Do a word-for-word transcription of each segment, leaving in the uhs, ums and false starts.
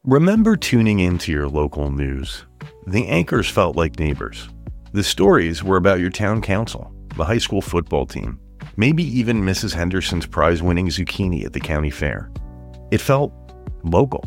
Remember tuning into your local news? The anchors felt like neighbors. The stories were about your town council, the high school football team, maybe even Missus Henderson's prize-winning zucchini at the county fair. It felt local.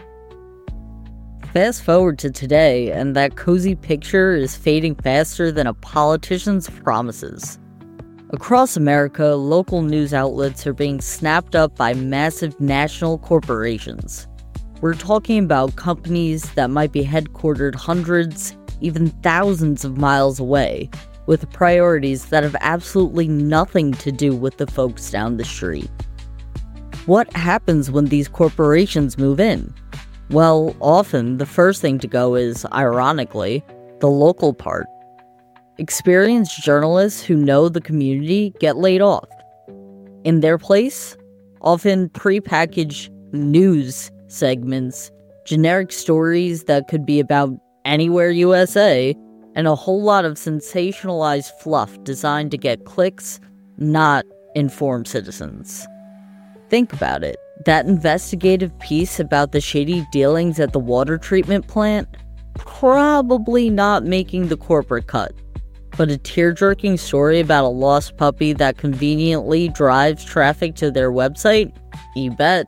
Fast forward to today, and that cozy picture is fading faster than a politician's promises. Across America, local news outlets are being snapped up by massive national corporations. We're talking about companies that might be headquartered hundreds, even thousands of miles away, with priorities that have absolutely nothing to do with the folks down the street. What happens when these corporations move in? Well, often the first thing to go is, ironically, the local part. Experienced journalists who know the community get laid off. In their place, often prepackaged news segments, generic stories that could be about anywhere U S A, and a whole lot of sensationalized fluff designed to get clicks, not inform citizens. Think about it. That investigative piece about the shady dealings at the water treatment plant, probably not making the corporate cut. But a tear-jerking story about a lost puppy that conveniently drives traffic to their website? You bet.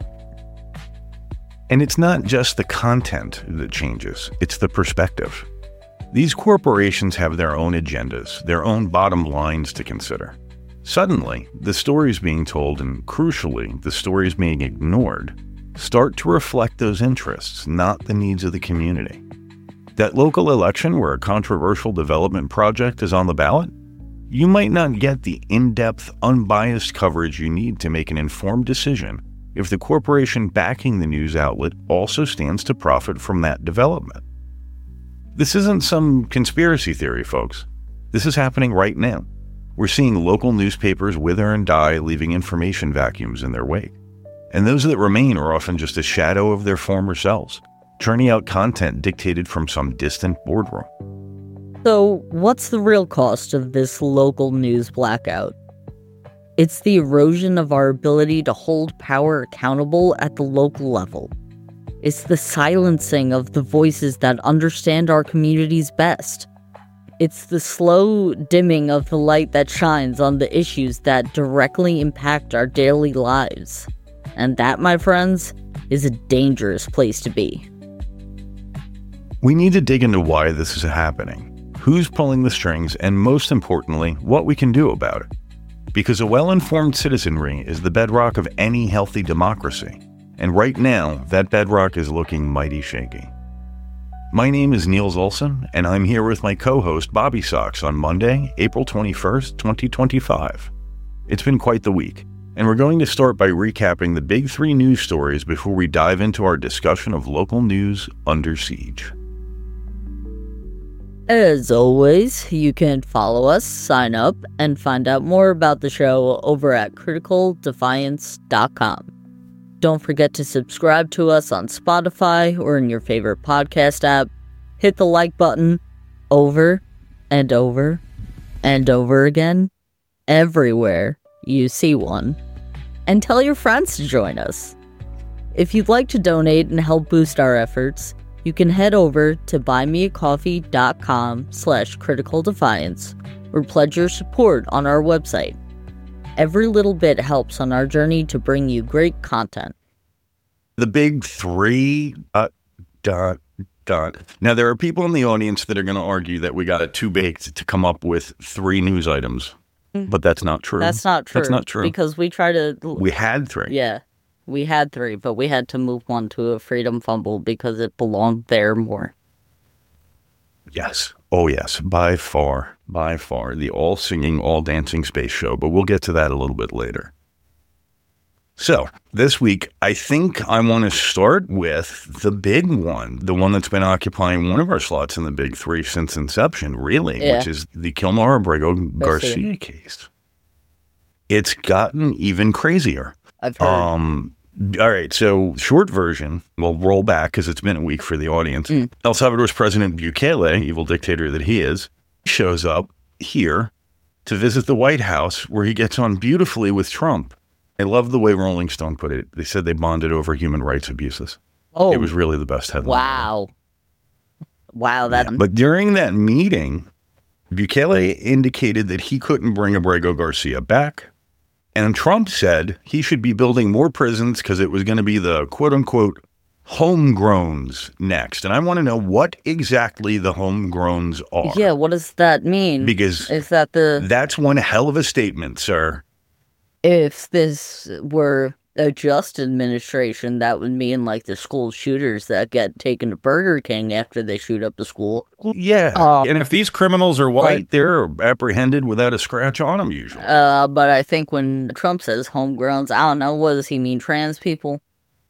And it's not just the content that changes, it's the perspective. These corporations have their own agendas, their own bottom lines to consider. Suddenly, the stories being told, and crucially, the stories being ignored, start to reflect those interests, not the needs of the community. That local election where a controversial development project is on the ballot? You might not get the in-depth, unbiased coverage you need to make an informed decision if the corporation backing the news outlet also stands to profit from that development. This isn't some conspiracy theory, folks. This is happening right now. We're seeing local newspapers wither and die, leaving information vacuums in their wake. And those that remain are often just a shadow of their former selves, churning out content dictated from some distant boardroom. So, what's the real cost of this local news blackout? It's the erosion of our ability to hold power accountable at the local level. It's the silencing of the voices that understand our communities best. It's the slow dimming of the light that shines on the issues that directly impact our daily lives. And that, my friends, is a dangerous place to be. We need to dig into why this is happening, who's pulling the strings, and most importantly, what we can do about it. Because a well-informed citizenry is the bedrock of any healthy democracy. And right now, that bedrock is looking mighty shaky. My name is Niels Olson, and I'm here with my co-host Bobby Sox on Monday, April twenty-first, twenty twenty-five. It's been quite the week, and we're going to start by recapping the big three news stories before we dive into our discussion of local news under siege. As always, you can follow us, sign up, and find out more about the show over at critical defiance dot com. Don't forget to subscribe to us on Spotify or in your favorite podcast app. Hit the like button over and over and over again, everywhere you see one. And tell your friends to join us. If you'd like to donate and help boost our efforts, you can head over to buymeacoffee dot com slash critical defiance or pledge your support on our website. Every little bit helps on our journey to bring you great content. The big three, uh, dot, dot. Now, there are people in the audience that are going to argue that we got it too baked to come up with three news items, but that's not true. That's not true. That's not true. Because we try to... We had three. Yeah, we had three, but we had to move one to a Freedom Fumble because it belonged there more. Yes. Oh, yes. By far, by far. The all-singing, all-dancing space show, but we'll get to that a little bit later. So, this week, I think I want to start with the big one, the one that's been occupying one of our slots in the big three since inception, really, yeah. which is the Kilmar Abrego Garcia. Garcia case. It's gotten even crazier. I've heard. Um, all right, so short version, we'll roll back because it's been a week for the audience. Mm. El Salvador's President Bukele, evil dictator that he is, shows up here to visit the White House where he gets on beautifully with Trump. I love the way Rolling Stone put it. They said they bonded over human rights abuses. Oh, It was really the best headline. wow. Wow, that... But during that meeting, Bukele indicated that he couldn't bring Abrego Garcia back. And Trump said he should be building more prisons because it was going to be the quote-unquote homegrowns next. And I want to know what exactly the homegrowns are. Yeah, what does that mean? Because is that the... that's one hell of a statement, sir. If this were a just administration, that would mean like the school shooters that get taken to Burger King after they shoot up the school. Yeah. Uh, and if these criminals are white, they're apprehended without a scratch on them usually. Uh, but I think when Trump says homegrowns, I don't know, what does he mean, trans people?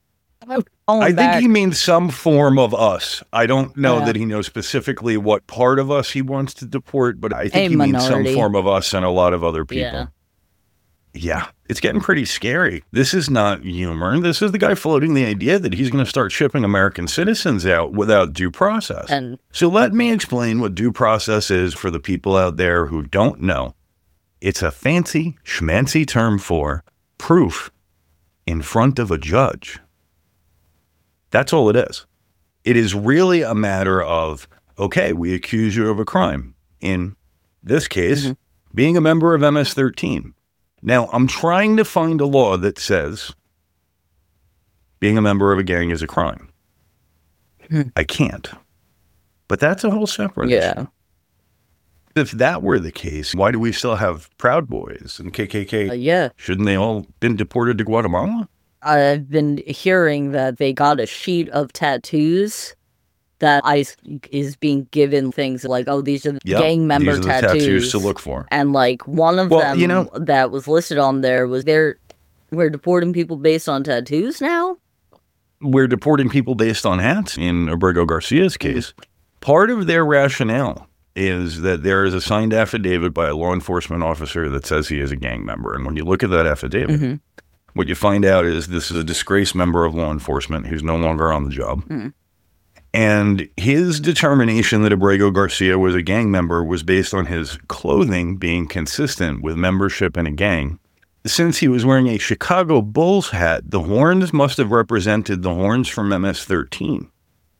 I back. think he means some form of us. I don't know yeah. that he knows specifically what part of us he wants to deport, but I think a he minority. means some form of us and a lot of other people. Yeah. Yeah, it's getting pretty scary. This is not humor. This is the guy floating the idea that he's going to start shipping American citizens out without due process. And so let me explain what due process is for the people out there who don't know. It's a fancy, schmancy term for proof in front of a judge. That's all it is. It is really a matter of, okay, we accuse you of a crime. In this case, mm-hmm. being a member of M S thirteen. Now, I'm trying to find a law that says being a member of a gang is a crime. Hmm. I can't. But that's a whole separate yeah. issue. If that were the case, why do we still have Proud Boys and K K K? Uh, yeah. Shouldn't they all been deported to Guatemala? I've been hearing that they got a sheet of tattoos that ICE is being given things like, oh, these are the yep, gang member these are the tattoos. tattoos to look for. And like one of well, them you know, that was listed on there was they're we're deporting people based on tattoos now? We're deporting people based on hats in Abrego Garcia's case. Mm-hmm. Part of their rationale is that there is a signed affidavit by a law enforcement officer that says he is a gang member. And when you look at that affidavit, mm-hmm. what you find out is this is a disgraced member of law enforcement who's no longer on the job. Mm-hmm. And his determination that Abrego Garcia was a gang member was based on his clothing being consistent with membership in a gang. Since he was wearing a Chicago Bulls hat, the horns must have represented the horns from M S thirteen.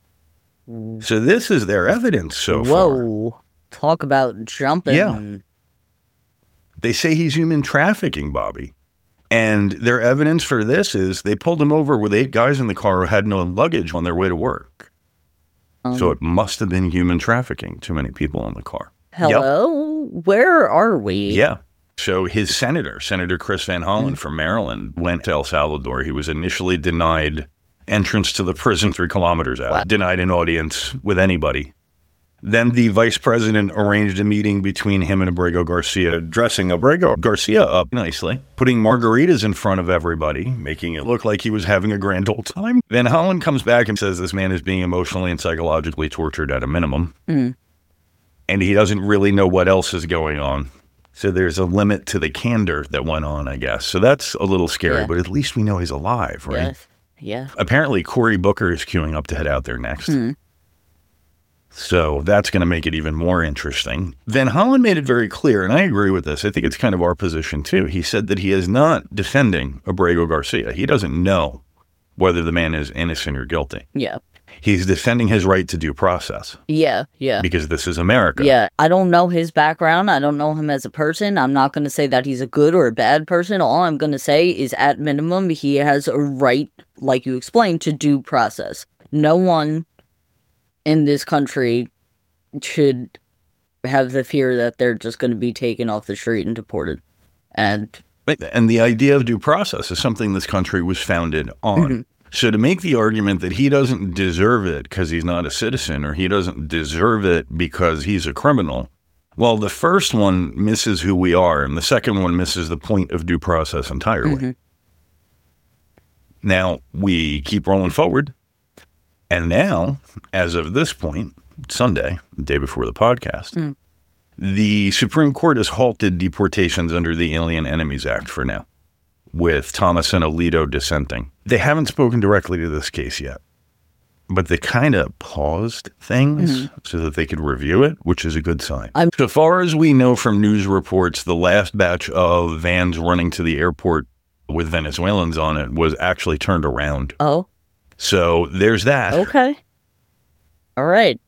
So this is their evidence so Whoa. far. Whoa. Talk about jumping. Yeah. They say he's human trafficking, Bobby. And their evidence for this is they pulled him over with eight guys in the car who had no luggage on their way to work. Um, so it must have been human trafficking. Too many people in the car. Hello? Yep. Where are we? Yeah. So his senator, Senator Chris Van Hollen mm. from Maryland, went to El Salvador. He was initially denied entrance to the prison three kilometers out, wow. denied an audience with anybody. Then the vice president arranged a meeting between him and Abrego Garcia, dressing Abrego Garcia up nicely, putting margaritas in front of everybody, making it look like he was having a grand old time. Van Hollen comes back and says this man is being emotionally and psychologically tortured at a minimum. Mm. And he doesn't really know what else is going on. So there's a limit to the candor that went on, I guess. So that's a little scary, yeah. but at least we know he's alive, right? Yes. Yeah. Apparently, Cory Booker is queuing up to head out there next. Mm. So that's going to make it even more interesting. Van Hollen made it very clear, and I agree with this. I think it's kind of our position, too. He said that he is not defending Abrego Garcia. He doesn't know whether the man is innocent or guilty. Yeah. He's defending his right to due process. Yeah, yeah. Because this is America. Yeah, I don't know his background. I don't know him as a person. I'm not going to say that he's a good or a bad person. All I'm going to say is, at minimum, he has a right, like you explained, to due process. No one in this country should have the fear that they're just going to be taken off the street and deported. And and the idea of due process is something this country was founded on. Mm-hmm. So to make the argument that he doesn't deserve it because he's not a citizen, or he doesn't deserve it because he's a criminal, well, the first one misses who we are, and the second one misses the point of due process entirely. Mm-hmm. Now, we keep rolling forward, and now, as of this point, Sunday, the day before the podcast, mm. the Supreme Court has halted deportations under the Alien Enemies Act for now, with Thomas and Alito dissenting. They haven't spoken directly to this case yet, but they kind of paused things mm-hmm. so that they could review it, which is a good sign. I'm- so far as we know from news reports, the last batch of vans running to the airport with Venezuelans on it was actually turned around. Oh. So there's that. Okay. All right.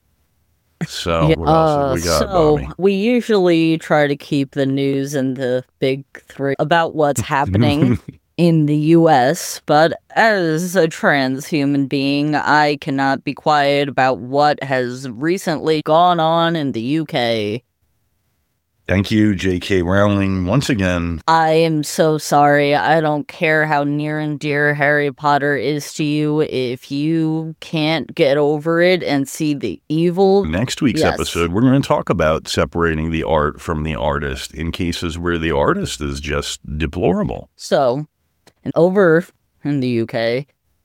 So Yeah, what else uh, have we got, so Bobby? we usually try to keep the news and the big three about what's happening in the U S, but as a trans human being, I cannot be quiet about what has recently gone on in the U K. Thank you, J K. Rowling, once again. I am so sorry. I don't care how near and dear Harry Potter is to you. If you can't get over it and see the evil... Next week's yes. episode, we're going to talk about separating the art from the artist in cases where the artist is just deplorable. So, and over in the U K,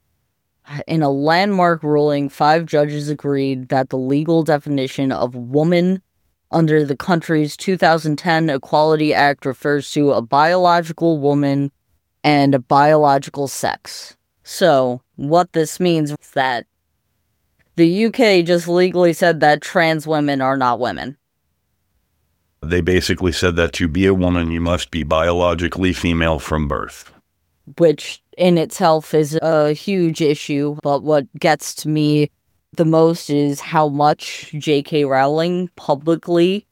in a landmark ruling, five judges agreed that the legal definition of woman under the country's two thousand ten Equality Act refers to a biological woman and a biological sex. So, what this means is that the U K just legally said that trans women are not women. They basically said that to be a woman, you must be biologically female from birth. Which in itself is a huge issue, but what gets to me the most is how much J K. Rowling publicly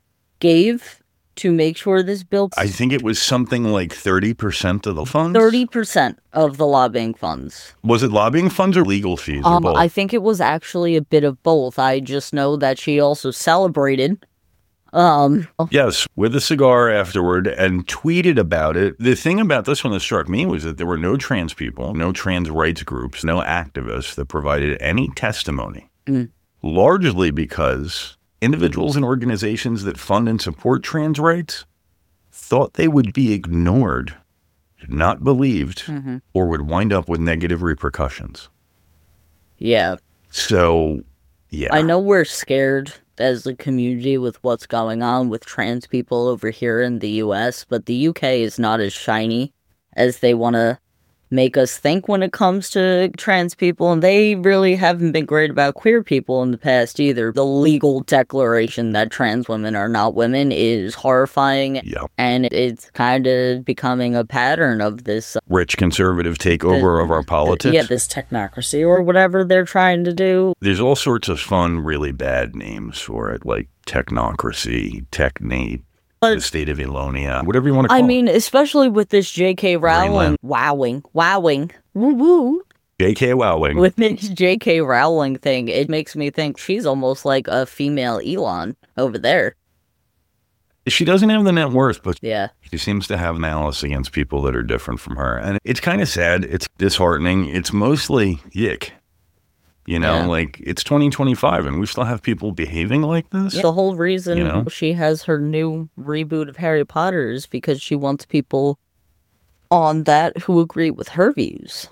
gave to make sure this bill... I think it was something like thirty percent of the funds? thirty percent of the lobbying funds. Was it lobbying funds or legal fees or Um, both? I think it was actually a bit of both. I just know that she also celebrated... Um, Yes, with a cigar afterward and tweeted about it. The thing about this one that struck me was that there were no trans people, no trans rights groups, no activists that provided any testimony, mm. largely because individuals and organizations that fund and support trans rights thought they would be ignored, not believed, mm-hmm. or would wind up with negative repercussions. Yeah. So, yeah. I know we're scared as a community with what's going on with trans people over here in the U S, but the U K is not as shiny as they want to make us think when it comes to trans people, and they really haven't been great about queer people in the past either. The legal declaration that trans women are not women is horrifying, yeah. and it's kind of becoming a pattern of this... Uh, rich conservative takeover the, of our politics. The, yeah, this technocracy or whatever they're trying to do. There's all sorts of fun, really bad names for it, like technocracy, technate, the state of Elonia, whatever you want to call it. I mean, especially with this J K. Rowling, wowing, wowing, woo woo. J K. Rowling. With this J K. Rowling thing, it makes me think she's almost like a female Elon over there. She doesn't have the net worth, but yeah. she seems to have malice against people that are different from her. And it's kind of sad. It's disheartening. It's mostly yick. You know, yeah. like, it's twenty twenty-five, and we still have people behaving like this. The whole reason you know? she has her new reboot of Harry Potter is because she wants people on that who agree with her views.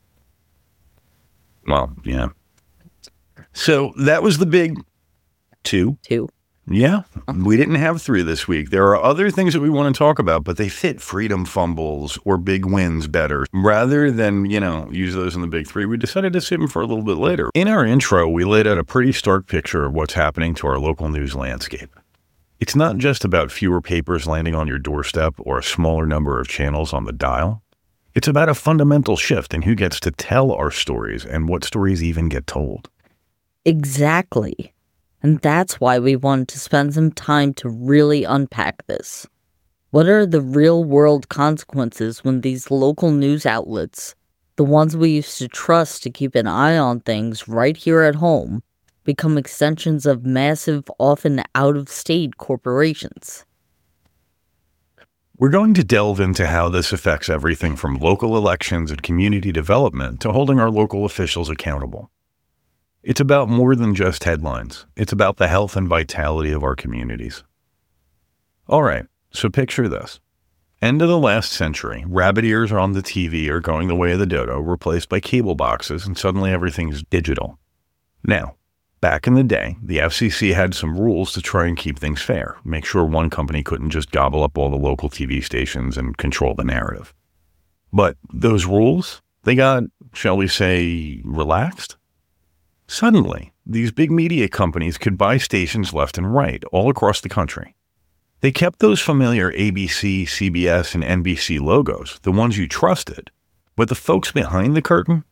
Well, yeah. So that was the big two. Two. Yeah, we didn't have three this week. There are other things that we want to talk about, but they fit freedom fumbles or big wins better. Rather than, you know, use those in the big three, we decided to save them for a little bit later. In our intro, we laid out a pretty stark picture of what's happening to our local news landscape. It's not just about fewer papers landing on your doorstep or a smaller number of channels on the dial. It's about a fundamental shift in who gets to tell our stories and what stories even get told. Exactly. And that's why we wanted to spend some time to really unpack this. What are the real-world consequences when these local news outlets, the ones we used to trust to keep an eye on things right here at home, become extensions of massive, often out-of-state corporations? We're going to delve into how this affects everything from local elections and community development to holding our local officials accountable. It's about more than just headlines. It's about the health and vitality of our communities. All right, so picture this. End of the last century, rabbit ears on the T V are going the way of the dodo, replaced by cable boxes, and suddenly everything's digital. Now, back in the day, the F C C had some rules to try and keep things fair, make sure one company couldn't just gobble up all the local T V stations and control the narrative. But those rules, they got, shall we say, relaxed? Suddenly, these big media companies could buy stations left and right, all across the country. They kept those familiar A B C, C B S, and N B C logos, the ones you trusted, but the folks behind the curtain,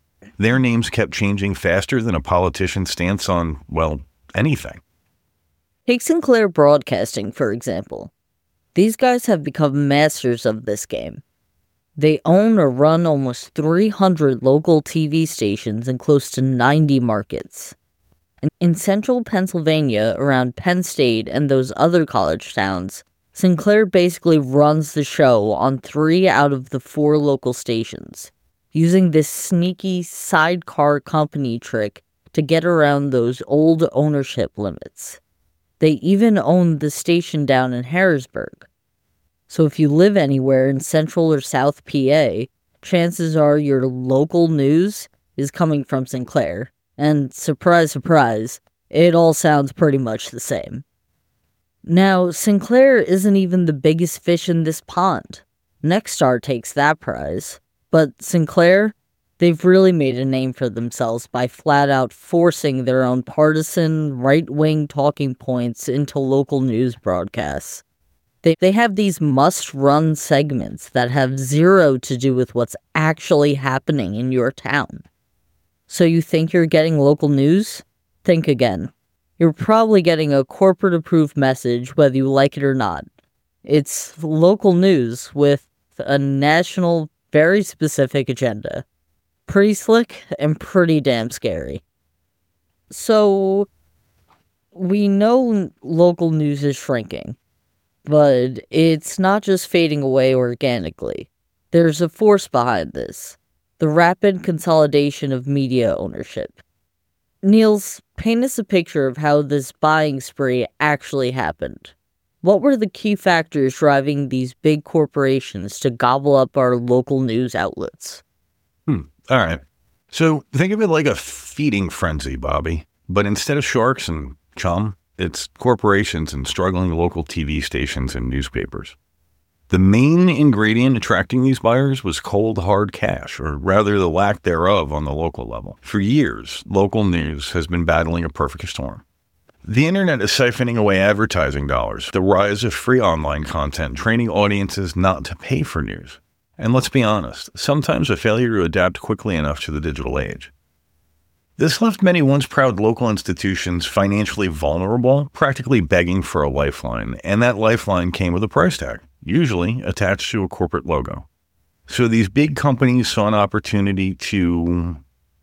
Their names kept changing faster than a politician's stance on, well, anything. Take Sinclair Broadcasting, for example. These guys have become masters of this game. They own or run almost three hundred local T V stations in close to ninety markets. In central Pennsylvania, around Penn State and those other college towns, Sinclair basically runs the show on three out of the four local stations, using this sneaky sidecar company trick to get around those old ownership limits. They even own the station down in Harrisburg. So if you live anywhere in central or south P A, chances are your local news is coming from Sinclair. And surprise, surprise, it all sounds pretty much the same. Now, Sinclair isn't even the biggest fish in this pond. Nexstar takes that prize. But Sinclair, they've really made a name for themselves by flat out forcing their own partisan, right-wing talking points into local news broadcasts. They, they have these must-run segments that have zero to do with what's actually happening in your town. So you think you're getting local news? Think again. You're probably getting a corporate-approved message whether you like it or not. It's local news with a national, very specific agenda. Pretty slick and pretty damn scary. So, we know local news is shrinking. But it's not just fading away organically. There's a force behind this. The rapid consolidation of media ownership. Niels, paint us a picture of how this buying spree actually happened. What were the key factors driving these big corporations to gobble up our local news outlets? Hmm. All right. So think of it like a feeding frenzy, Bobby. But instead of sharks and chum, it's corporations and struggling local T V stations and newspapers. The main ingredient attracting these buyers was cold, hard cash, or rather the lack thereof on the local level. For years, local news has been battling a perfect storm. The internet is siphoning away advertising dollars, the rise of free online content, training audiences not to pay for news. And let's be honest, sometimes a failure to adapt quickly enough to the digital age. This left many once proud local institutions financially vulnerable, practically begging for a lifeline, and that lifeline came with a price tag, usually attached to a corporate logo. So these big companies saw an opportunity to,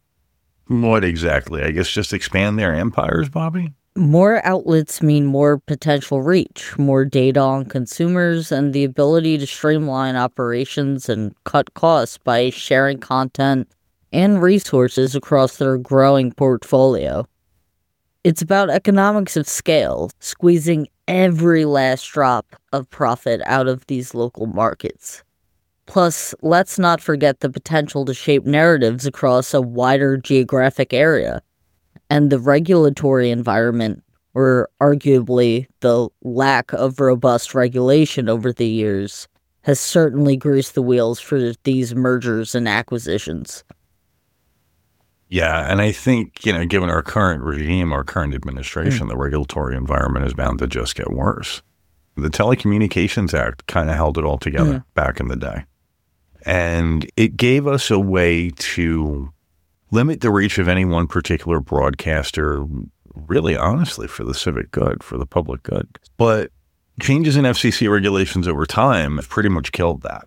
what exactly? I guess just expand their empires, Bobby? More outlets mean more potential reach, more data on consumers, and the ability to streamline operations and cut costs by sharing content and resources across their growing portfolio. It's about economics of scale, squeezing every last drop of profit out of these local markets. Plus, let's not forget the potential to shape narratives across a wider geographic area. And the regulatory environment, or arguably the lack of robust regulation over the years, has certainly greased the wheels for these mergers and acquisitions. Yeah, and I think, you know, given our current regime, our current administration, mm. the regulatory environment is bound to just get worse. The Telecommunications Act kind of held it all together mm. back in the day. And it gave us a way to limit the reach of any one particular broadcaster, really honestly, for the civic good, for the public good. But changes in F C C regulations over time have pretty much killed that.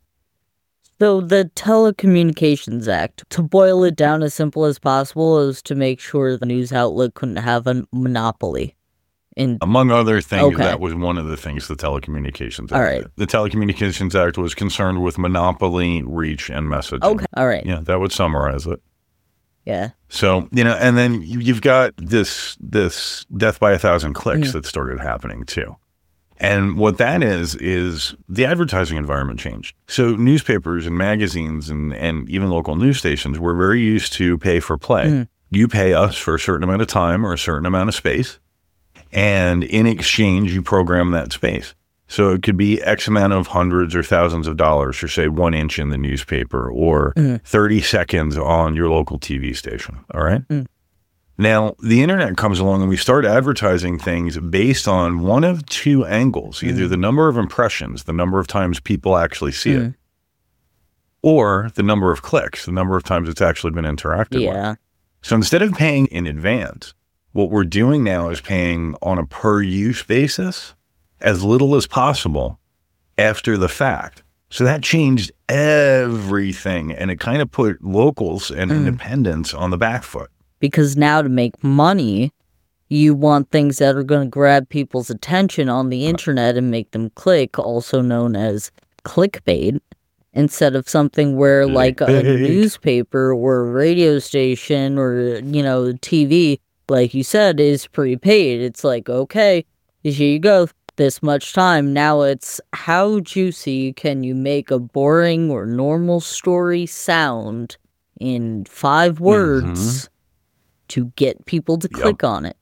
So the Telecommunications Act, to boil it down as simple as possible, is to make sure the news outlet couldn't have a monopoly. In Among other things, okay. that was one of the things the Telecommunications Act all right. did. The Telecommunications Act was concerned with monopoly, reach, and messaging. Okay, all right. Yeah, that would summarize it. Yeah. So, you know, and then you've got this this death by a thousand clicks mm. that started happening too. And what that is, is the advertising environment changed. So newspapers and magazines and, and even local news stations were very used to pay for play. Mm. You pay us for a certain amount of time or a certain amount of space. And in exchange, you program that space. So it could be X amount of hundreds or thousands of dollars for, say, one inch in the newspaper or mm. thirty seconds on your local T V station. All right? Mm. Now, the internet comes along and we start advertising things based on one of two angles, either mm. the number of impressions, the number of times people actually see mm. it, or the number of clicks, the number of times it's actually been interacted Yeah. with. So instead of paying in advance, what we're doing now is paying on a per use basis as little as possible after the fact. So that changed everything, and it kind of put locals and mm. independents on the back foot. Because now to make money, you want things that are going to grab people's attention on the internet and make them click, also known as clickbait, instead of something where like a newspaper or a radio station or, you know, T V, like you said, is prepaid. It's like, okay, here you go, this much time. Now it's how juicy can you make a boring or normal story sound in five words mm-hmm. to get people to yep. click on it.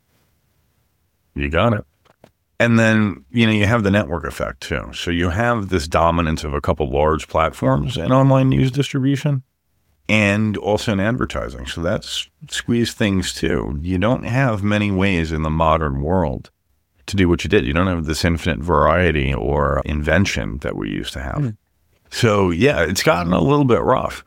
You got it. And then, you know, you have the network effect too. So you have this dominance of a couple large platforms in online news distribution and also in advertising. So that's squeezed things too. You don't have many ways in the modern world to do what you did. You don't have this infinite variety or invention that we used to have. Mm. So yeah, it's gotten a little bit rough.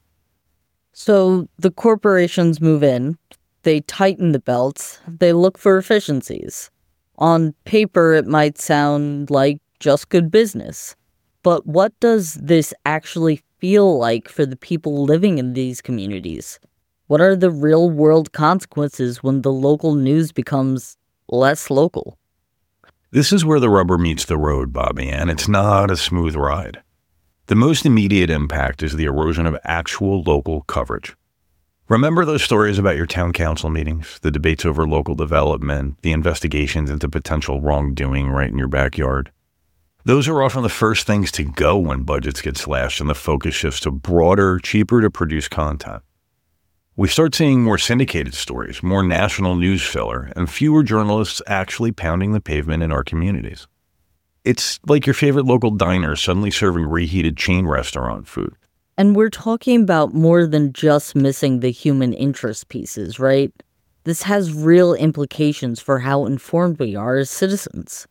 So the corporations move in, they tighten the belts, they look for efficiencies. On paper, it might sound like just good business. But what does this actually feel like for the people living in these communities? What are the real-world consequences when the local news becomes less local? This is where the rubber meets the road, Bobby, and it's not a smooth ride. The most immediate impact is the erosion of actual local coverage. Remember those stories about your town council meetings, the debates over local development, the investigations into potential wrongdoing right in your backyard? Those are often the first things to go when budgets get slashed and the focus shifts to broader, cheaper to produce content. We start seeing more syndicated stories, more national news filler, and fewer journalists actually pounding the pavement in our communities. It's like your favorite local diner suddenly serving reheated chain restaurant food. And we're talking about more than just missing the human interest pieces, right? This has real implications for how informed we are as citizens.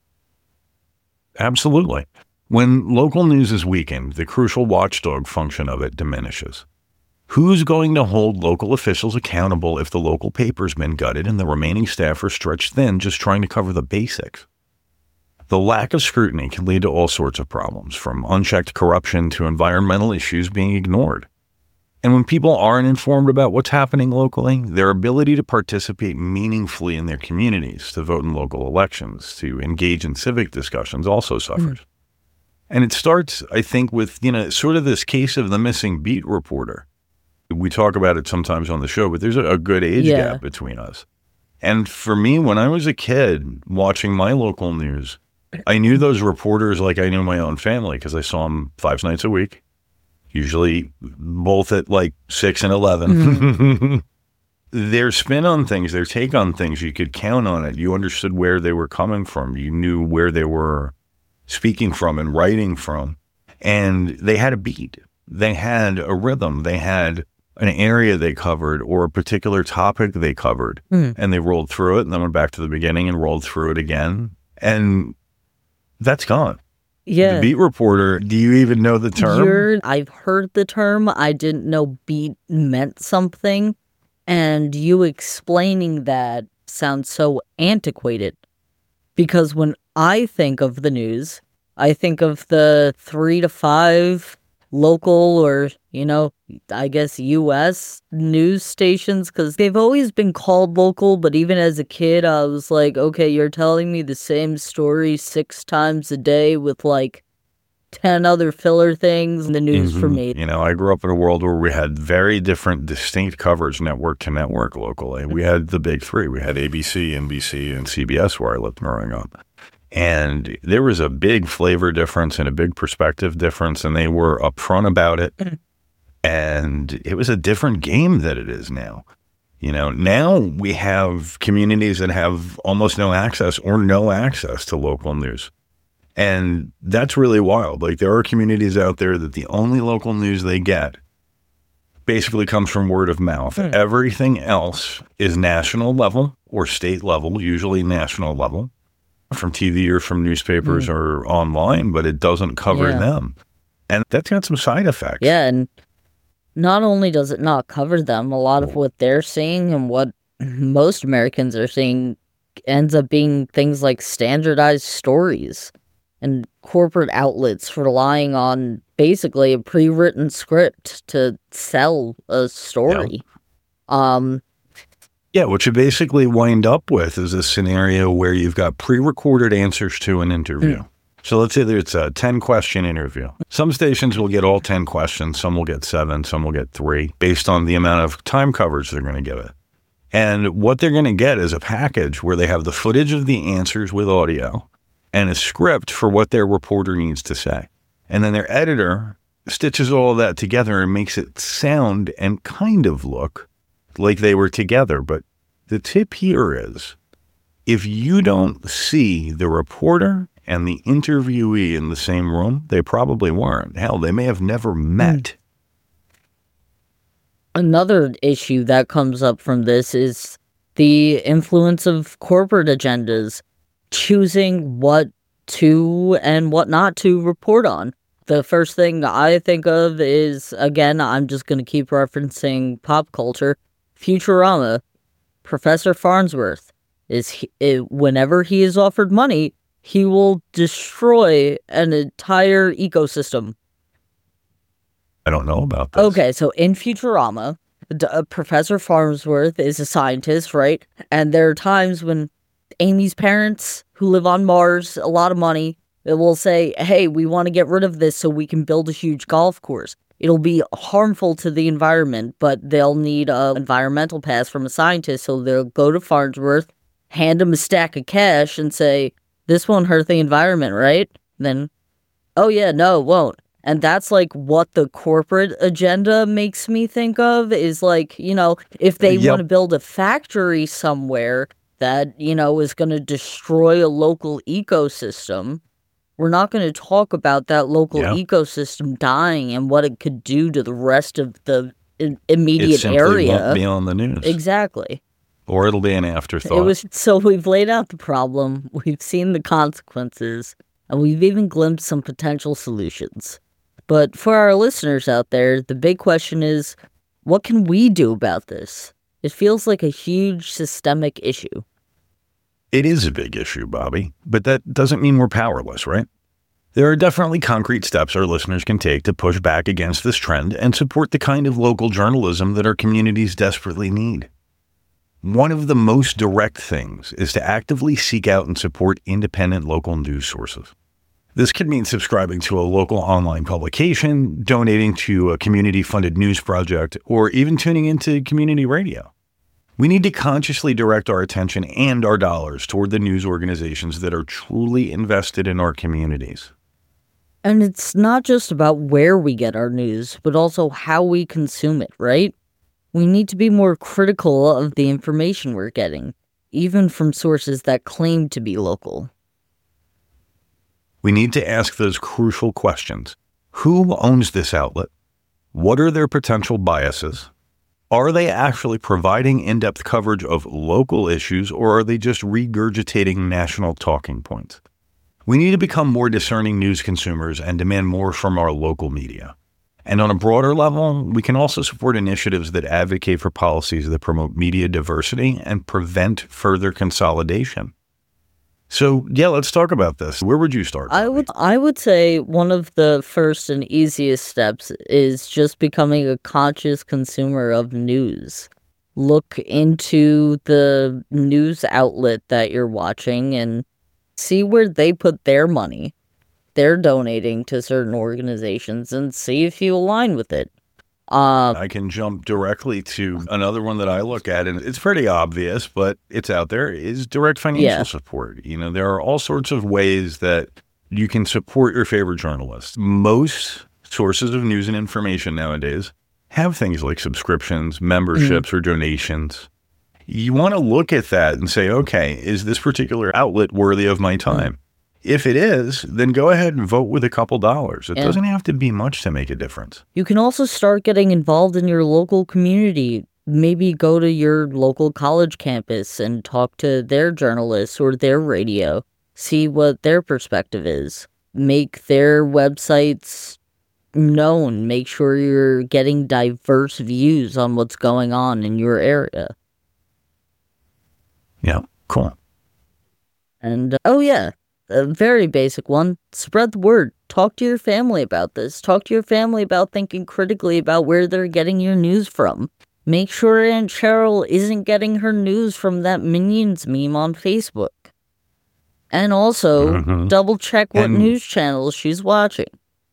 Absolutely. When local news is weakened, the crucial watchdog function of it diminishes. Who's going to hold local officials accountable if the local paper's been gutted and the remaining staff are stretched thin just trying to cover the basics? The lack of scrutiny can lead to all sorts of problems, from unchecked corruption to environmental issues being ignored. And when people aren't informed about what's happening locally, their ability to participate meaningfully in their communities, to vote in local elections, to engage in civic discussions also suffers. Mm. And it starts, I think, with, you know, sort of this case of the missing beat reporter. We talk about it sometimes on the show, but there's a, a good age yeah. gap between us. And for me, when I was a kid watching my local news, I knew those reporters like I knew my own family because I saw them five nights a week, usually both at like six and eleven. Mm-hmm. Their spin on things, their take on things, you could count on it. You understood where they were coming from. You knew where they were speaking from and writing from. And they had a beat. They had a rhythm. They had an area they covered or a particular topic they covered. Mm. And they rolled through it and then went back to the beginning and rolled through it again. And that's gone. Yeah. The beat reporter, do you even know the term? You're, I've heard the term. I didn't know beat meant something. And you explaining that sounds so antiquated. Because when I think of the news, I think of the three to five local or, you know, I guess U S news stations, because they've always been called local. But even as a kid, I was like, okay, you're telling me the same story six times a day with like ten other filler things in the news mm-hmm. for me. You know, I grew up in a world where we had very different, distinct coverage network to network locally. We had the big three. We had A B C, N B C, and C B S where I lived growing up. And there was a big flavor difference and a big perspective difference, and they were upfront about it. And it was a different game than it is now. You know, now we have communities that have almost no access or no access to local news. And that's really wild. Like, there are communities out there that the only local news they get basically comes from word of mouth. Mm. Everything else is national level or state level, usually national level, from T V or from newspapers mm. or online, but it doesn't cover yeah. them. And that's got some side effects. Yeah, and not only does it not cover them, a lot of what they're seeing and what most Americans are seeing ends up being things like standardized stories and corporate outlets relying on basically a pre-written script to sell a story. Yeah. Um, yeah, what you basically wind up with is a scenario where you've got pre-recorded answers to an interview. Mm. So let's say it's a ten-question interview. Some stations will get all ten questions, some will get seven, some will get three, based on the amount of time coverage they're going to give it. And what they're going to get is a package where they have the footage of the answers with audio and a script for what their reporter needs to say. And then their editor stitches all of that together and makes it sound and kind of look like they were together. But the tip here is, if you don't see the reporter and the interviewee in the same room, they probably weren't. Hell, they may have never met. Another issue that comes up from this is the influence of corporate agendas choosing what to and what not to report on. The first thing I think of is, again, I'm just going to keep referencing pop culture, Futurama. Professor Farnsworth, is he, it, whenever he is offered money, he will destroy an entire ecosystem. I don't know about this. Okay, so in Futurama, D- uh, Professor Farnsworth is a scientist, right? And there are times when Amy's parents, who live on Mars, a lot of money, it will say, hey, we want to get rid of this so we can build a huge golf course. It'll be harmful to the environment, but they'll need an environmental pass from a scientist, so they'll go to Farnsworth, hand him a stack of cash, and say, this won't hurt the environment, right? Then, oh yeah, no, it won't. And that's like what the corporate agenda makes me think of, is like, you know, if they yep. want to build a factory somewhere that, you know, is going to destroy a local ecosystem, we're not going to talk about that local yeah. ecosystem dying and what it could do to the rest of the I- immediate it simply area. Won't be on the news. Exactly. Or it'll be an afterthought. It was, so we've laid out the problem, we've seen the consequences, and we've even glimpsed some potential solutions. But for our listeners out there, the big question is, what can we do about this? It feels like a huge systemic issue. It is a big issue, Bobby, but that doesn't mean we're powerless, right? There are definitely concrete steps our listeners can take to push back against this trend and support the kind of local journalism that our communities desperately need. One of the most direct things is to actively seek out and support independent local news sources. This could mean subscribing to a local online publication, donating to a community-funded news project, or even tuning into community radio. We need to consciously direct our attention and our dollars toward the news organizations that are truly invested in our communities. And it's not just about where we get our news, but also how we consume it, right? We need to be more critical of the information we're getting, even from sources that claim to be local. We need to ask those crucial questions. Who owns this outlet? What are their potential biases? Are they actually providing in-depth coverage of local issues, or are they just regurgitating national talking points? We need to become more discerning news consumers and demand more from our local media. And on a broader level, we can also support initiatives that advocate for policies that promote media diversity and prevent further consolidation. So, yeah, let's talk about this. Where would you start? I would I would say one of the first and easiest steps is just becoming a conscious consumer of news. Look into the news outlet that you're watching and see where they put their money. They're donating to certain organizations, and see if you align with it. Uh, I can jump directly to another one that I look at, and it's pretty obvious, but it's out there, is direct financial yeah. support. You know, there are all sorts of ways that you can support your favorite journalists. Most sources of news and information nowadays have things like subscriptions, memberships, mm-hmm. or donations. You want to look at that and say, okay, is this particular outlet worthy of my time? Mm-hmm. If it is, then go ahead and vote with a couple dollars. It yeah. doesn't have to be much to make a difference. You can also start getting involved in your local community. Maybe go to your local college campus and talk to their journalists or their radio. See what their perspective is. Make their websites known. Make sure you're getting diverse views on what's going on in your area. Yeah, cool. And, uh, oh yeah, a very basic one. Spread the word. Talk to your family about this. Talk to your family about thinking critically about where they're getting your news from. Make sure Aunt Cheryl isn't getting her news from that Minions meme on Facebook. And also, mm-hmm. double check what and, news channels she's watching.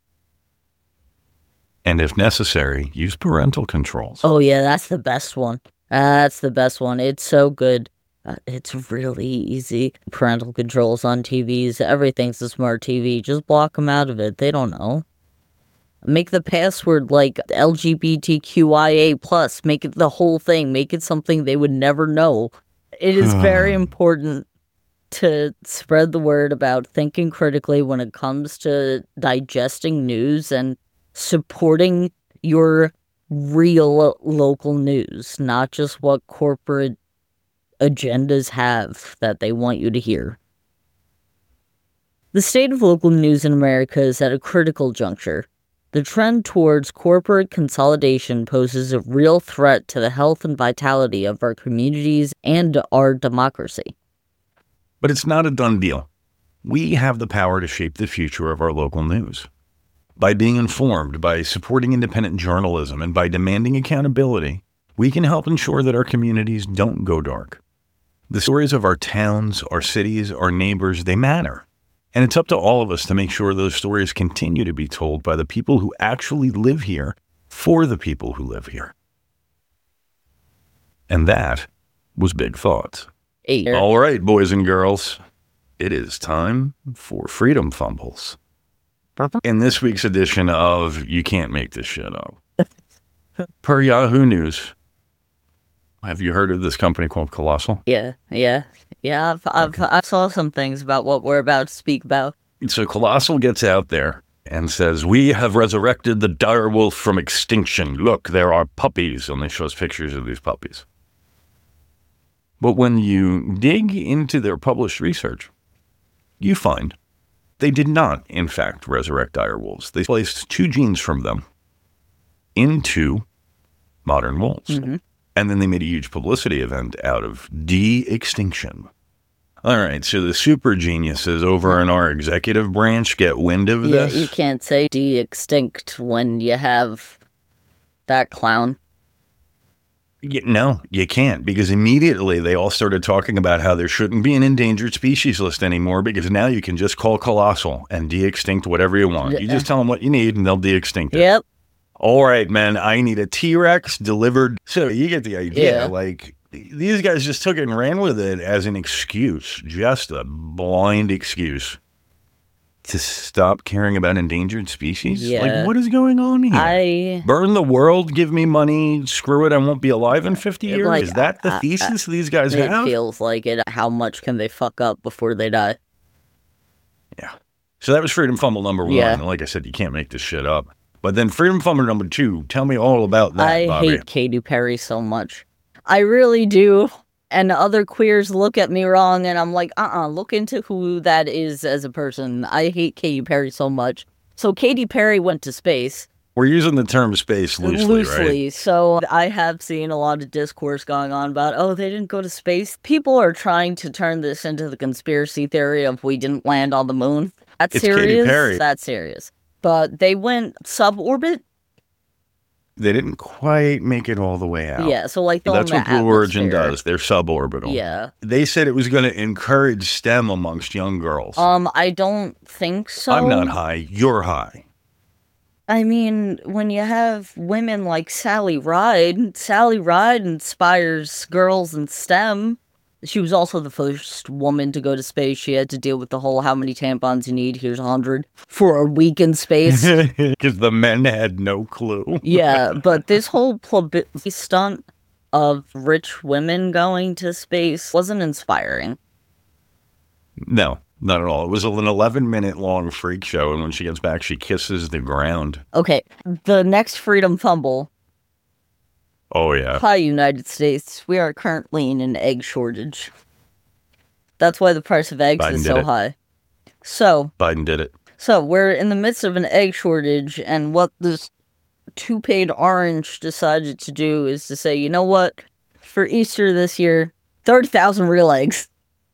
And if necessary, use parental controls. Oh yeah, that's the best one. That's the best one. It's so good. Uh, it's really easy. Parental controls on T Vs. Everything's a smart T V. Just block them out of it. They don't know. Make the password like L G B T Q I A plus. Make it the whole thing. Make it something they would never know. It is very important to spread the word about thinking critically when it comes to digesting news and supporting your real local news, not just what corporate agendas have that they want you to hear. The state of local news in America is at a critical juncture. The trend towards corporate consolidation poses a real threat to the health and vitality of our communities and our democracy. But it's not a done deal. We have the power to shape the future of our local news. By being informed, by supporting independent journalism, and by demanding accountability, we can help ensure that our communities don't go dark. The stories of our towns, our cities, our neighbors, they matter. And it's up to all of us to make sure those stories continue to be told by the people who actually live here for the people who live here. And that was Big Thoughts. Hey. All right, boys and girls, it is time for Freedom Fumbles. In this week's edition of You Can't Make This Shit Up. Per Yahoo News, have you heard of this company called Colossal? Yeah, yeah. Yeah, I've, I've, okay. I saw some things about what we're about to speak about. So Colossal gets out there and says, we have resurrected the dire wolf from extinction. Look, there are puppies. And they show us pictures of these puppies. But when you dig into their published research, you find they did not, in fact, resurrect dire wolves. They placed two genes from them into modern wolves. Mm-hmm. And then they made a huge publicity event out of de-extinction. All right, so the super geniuses over in our executive branch get wind of yeah, this. You can't say de-extinct when you have that clown. You, no, you can't, because immediately they all started talking about how there shouldn't be an endangered species list anymore, because now you can just call Colossal and de-extinct whatever you want. You just tell them what you need and they'll de-extinct it. Yep. All right, man, I need a T-Rex delivered. So you get the idea. Yeah. Like, these guys just took it and ran with it as an excuse, just a blind excuse to stop caring about endangered species. Yeah. Like, what is going on here? I... Burn the world, give me money, screw it, I won't be alive in fifty years? Like, is that the I, thesis I, these guys it have? It feels like it. How much can they fuck up before they die? Yeah. So that was Freedom Fumble number one. Yeah. And like I said, you can't make this shit up. But then Freedom Fumble number two, tell me all about that, I Bobby. hate Katy Perry so much. I really do. And other queers look at me wrong, and I'm like, uh-uh, look into who that is as a person. I hate Katy Perry so much. So Katy Perry went to space. We're using the term space loosely, Loosely. Right? So I have seen a lot of discourse going on about, oh, they didn't go to space. People are trying to turn this into the conspiracy theory of we didn't land on the moon. That's it's serious. Katy Perry. That's serious. But they went suborbit. They didn't quite make it all the way out. Yeah, so like the That's what Blue Origin does. They're suborbital. Yeah. They said it was going to encourage STEM amongst young girls. Um, I don't think so. I'm not high. You're high. I mean, when you have women like Sally Ride, Sally Ride inspires girls in STEM. She was also the first woman to go to space. She had to deal with the whole how many tampons you need. Here's a hundred for a week in space. Because the men had no clue. Yeah, but this whole publicity stunt of rich women going to space wasn't inspiring. No, not at all. It was an eleven minute long freak show, and when she gets back, she kisses the ground. Okay, the next Freedom Fumble. Oh, yeah. Hi, United States. We are currently in an egg shortage. That's why the price of eggs Biden is so it. high. So, Biden did it. So we're in the midst of an egg shortage, and what this two-paid orange decided to do is to say, you know what? For Easter this year, thirty thousand real eggs.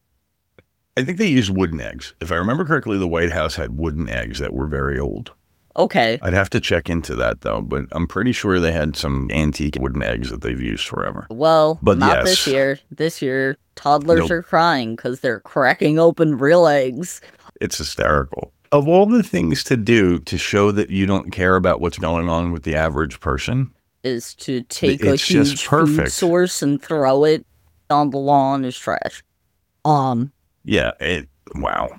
I think they used wooden eggs. If I remember correctly, the White House had wooden eggs that were very old. Okay. I'd have to check into that, though, but I'm pretty sure they had some antique wooden eggs that they've used forever. Well, but not yes. this year. This year, toddlers Nope. are crying because they're cracking open real eggs. It's hysterical. Of all the things to do to show that you don't care about what's going on with the average person, Is to take It's a just huge food perfect. source and throw it on the lawn as trash. Um, yeah, it, wow.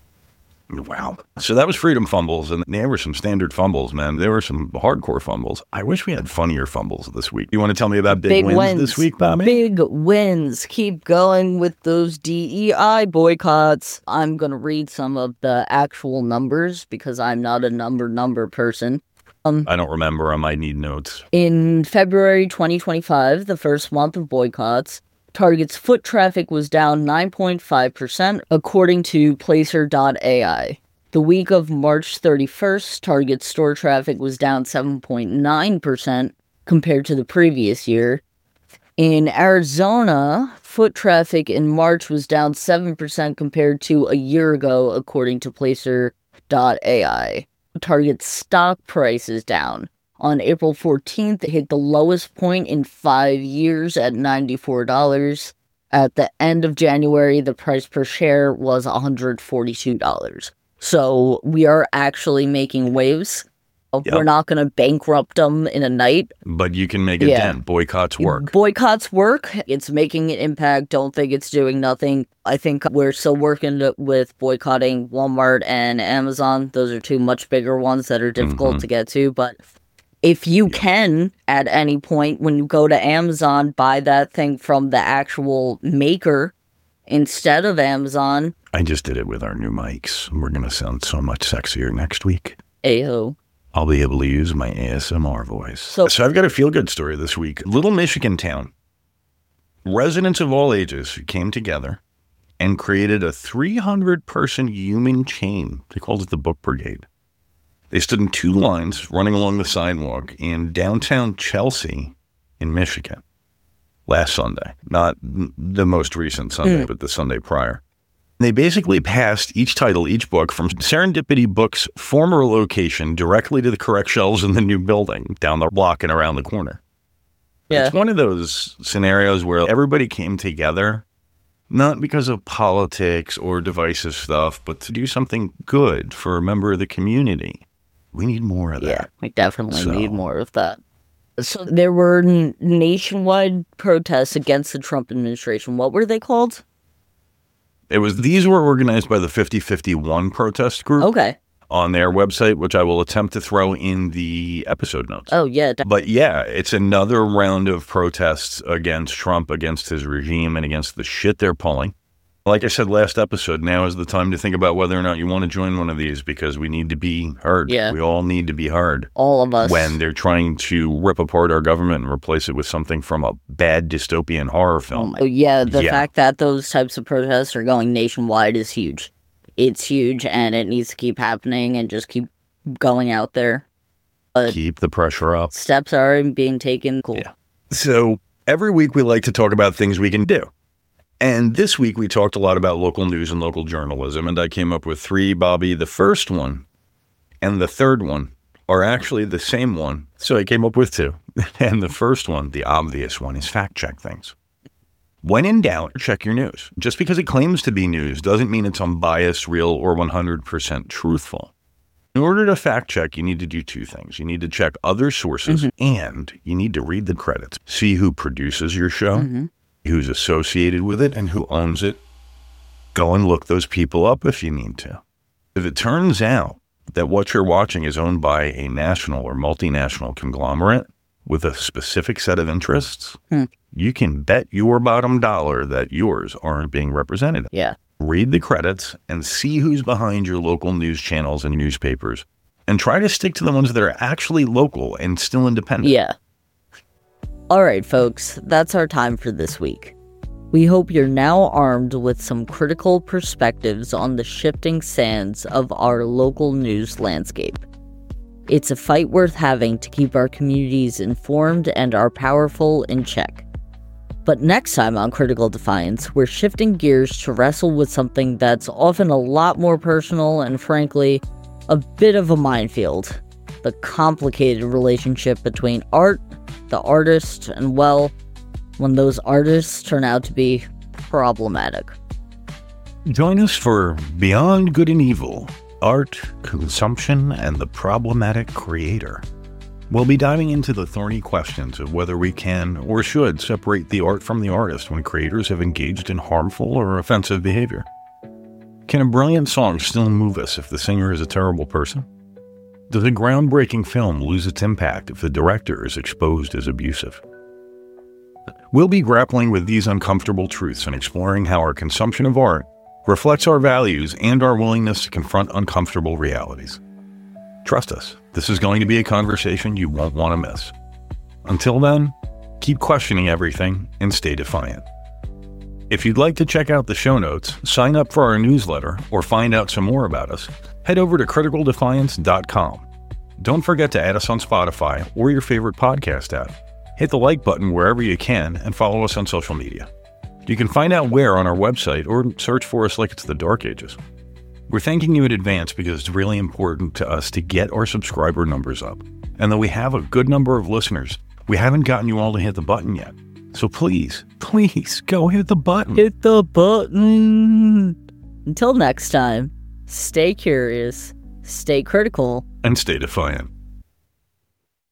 Wow. So that was Freedom Fumbles, and there were some standard fumbles, man. There were some hardcore fumbles. I wish we had funnier fumbles this week. You want to tell me about big, Big wins, wins. this week, Bobby? Big wins. Keep going with those D E I boycotts. I'm going to read some of the actual numbers because I'm not a number number person. Um, I don't remember. I might need notes. in February twenty twenty-five, the first month of boycotts, Target's foot traffic was down nine point five percent, according to Placer dot A I. The week of March thirty-first, Target's store traffic was down seven point nine percent compared to the previous year. In Arizona, foot traffic in March was down seven percent compared to a year ago, according to Placer dot A I. Target's stock price is down. On April fourteenth, it hit the lowest point in five years at ninety-four dollars. At the end of January, the price per share was one hundred forty-two dollars. So we are actually making waves. Yep. We're not going to bankrupt them in a night. But you can make a Yeah. dent. Boycotts work. Boycotts work. It's making an impact. Don't think it's doing nothing. I think we're still working to- with boycotting Walmart and Amazon. Those are two much bigger ones that are difficult Mhm. to get to. But if you can, at any point, when you go to Amazon, buy that thing from the actual maker instead of Amazon, I just did it with our new mics. We're going to sound so much sexier next week. ayo. I'll be able to use my A S M R voice. So- So I've got a feel-good story this week. Little Michigan town. Residents of all ages came together and created a three hundred person human chain. They called it the Book Brigade. They stood in two lines running along the sidewalk in downtown Chelsea in Michigan last Sunday. Not the most recent Sunday, Mm. but the Sunday prior. They basically passed each title, each book, from Serendipity Books' former location directly to the correct shelves in the new building down the block and around the corner. Yeah. It's one of those scenarios where everybody came together, not because of politics or divisive stuff, but to do something good for a member of the community. We need more of Yeah, that. we definitely So- need more of that. So there were n- nationwide protests against the Trump administration. What were they called? It was these were organized by the fifty fifty-one protest group Okay. on their website, which I will attempt to throw in the episode notes. Oh, yeah. de- But yeah, it's another round of protests against Trump, against his regime, and against the shit they're pulling. Like I said last episode, now is the time to think about whether or not you want to join one of these, because we need to be heard. Yeah. We all need to be heard All of us. when they're trying to rip apart our government and replace it with something from a bad dystopian horror Oh film. my- yeah, the Yeah. fact that those types of protests are going nationwide is huge. It's huge, and it needs to keep happening and just keep going out there. But Keep the pressure up. steps are being taken. Cool. Yeah. So every week we like to talk about things we can do. And this week we talked a lot about local news and local journalism, and I came up with three, Bobby. The first one and the third one are actually the same one, so I came up with two. And the first one, the obvious one, is fact check things. When in doubt, check your news. Just because it claims to be news doesn't mean it's unbiased, real, or one hundred percent truthful. In order to fact check, you need to do two things. You need to check other sources, and you need to read the credits. See who produces your show, Mhm. who's associated with it, and who owns it. Go and look those people up if you need to. If it turns out that what you're watching is owned by a national or multinational conglomerate with a specific set of interests, Hmm. you can bet your bottom dollar that yours aren't being represented. Yeah. Read the credits and see who's behind your local news channels and newspapers, and try to stick to the ones that are actually local and still independent. Yeah. All right, folks, that's our time for this week. We hope you're now armed with some critical perspectives on the shifting sands of our local news landscape. It's a fight worth having to keep our communities informed and our powerful in check. But next time on Critical Defiance, we're shifting gears to wrestle with something that's often a lot more personal and, frankly, a bit of a minefield. The complicated relationship between art, the artist, and, well, when those artists turn out to be problematic. Join us for Beyond Good and Evil, Art, Consumption, and the Problematic Creator. We'll be diving into the thorny questions of whether we can or should separate the art from the artist when creators have engaged in harmful or offensive behavior. Can a brilliant song still move us if the singer is a terrible person? Does a groundbreaking film lose its impact if the director is exposed as abusive? We'll be grappling with these uncomfortable truths and exploring how our consumption of art reflects our values and our willingness to confront uncomfortable realities. Trust us, this is going to be a conversation you won't want to miss. Until then, keep questioning everything and stay defiant. If you'd like to check out the show notes, sign up for our newsletter, or find out some more about us, head over to critical defiance dot com. Don't forget to add us on Spotify or your favorite podcast app. Hit the like button wherever you can and follow us on social media. You can find out where on our website or search for us like it's the Dark Ages. We're thanking you in advance because it's really important to us to get our subscriber numbers up. And though we have a good number of listeners, we haven't gotten you all to hit the button yet. So please, please go hit the button. Hit the button. Until next time, stay curious, stay critical, and stay defiant.